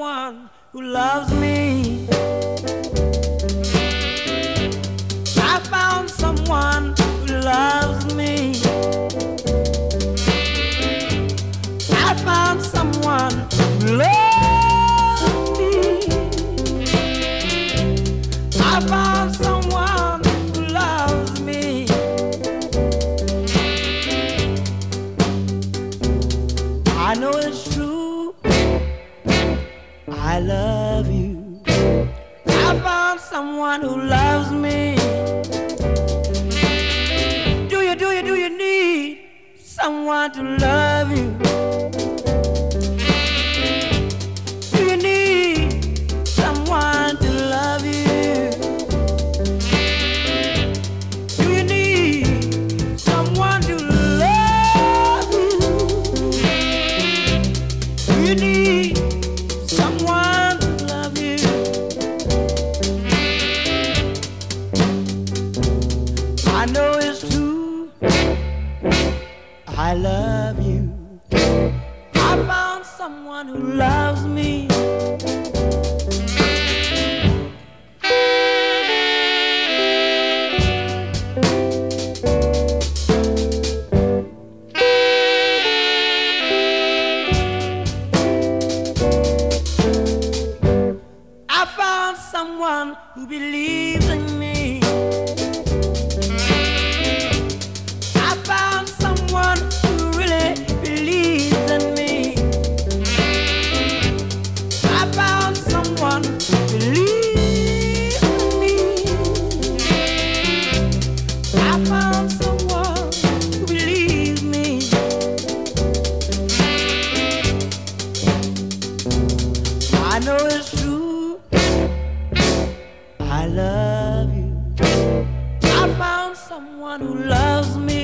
someone who loves me. I found someone who loves me. I found someone who loves me. I found someone who loves me. I know it's true. I love you. I found someone who loves me. Do you need someone to love you? Do you need someone to love you? Do you need someone to love you? Do you need someone to love you? I know it's true. I love you. I found someone who loves me. I found someone who believes in me. I found someone who really believes in me. I found someone who believes in me. I found someone who believes me. I know it's true. I love you. I found someone who loves me.